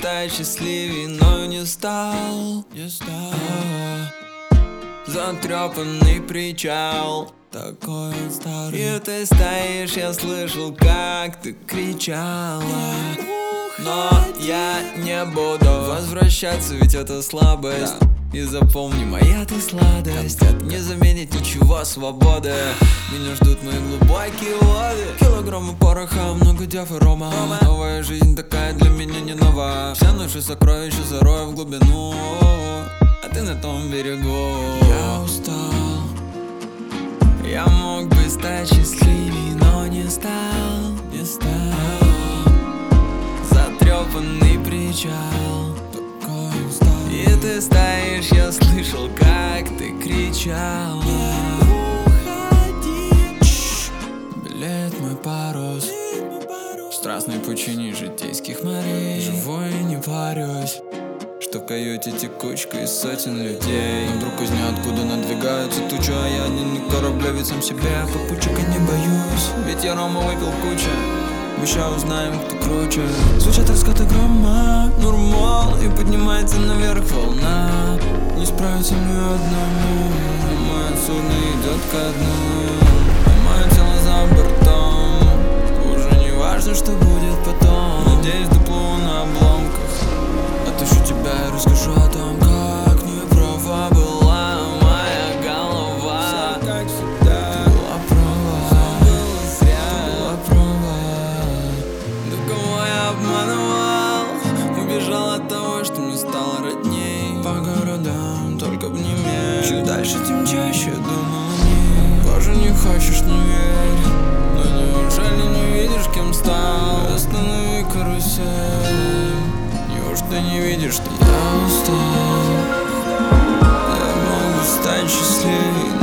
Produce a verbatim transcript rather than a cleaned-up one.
стать счастливее, но не стал, не стал. Затрепанный причал, такой он старый. И ты стоишь, я слышал, как ты кричала. Но я не буду возвращаться, ведь это слабость. И запомни, моя ты сладость, это не заменит ничего свободы. Меня ждут мои глубокие воды, килограммы пороха, много дев и рома. Новая жизнь такая для меня не нова. Все наши сокровища зарою в глубину, а ты на том берегу. Я устал, я мог бы стать счастливее, но не стал, не стал. Затрепанный причал, такой он стал. И ты стоишь, я слышал, как ты кричала. Не уходи. Белеет мой парус в страстной пучине житейских морей. Живой не парюсь, что в каюте текучка из сотен людей. Но вдруг из ниоткуда надвигаются тучи, а я не на корабле, ведь сам себя попутчика не боюсь. Ведь я рому выпил куча, мы ща узнаем, кто круче. Звучат раскаты грома, нормал, и поднимается наверх волна. Не справится ни одному, мое судно идет ко дну, а мое тело за бортом. Уже не важно, что будет потом. Надеюсь, доплыву на обломках, отыщу тебя и расскажу о том, как неправа была моя голова. Все как всегда, ты была права, все было зря, ты была права. Да кого я обманывал, убежал от того, что мне стало родней. По городам только обними, чем дальше, тем чаще думал о ней. Тоже не хочешь, не верь, но неужели не видишь, кем стал? Останови карусель. Неужто не видишь, что я устал? Я мог бы стать счастливее,